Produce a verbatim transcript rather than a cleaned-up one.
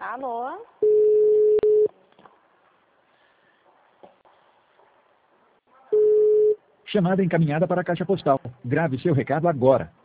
Alô? Chamada encaminhada para a caixa postal. Grave seu recado agora.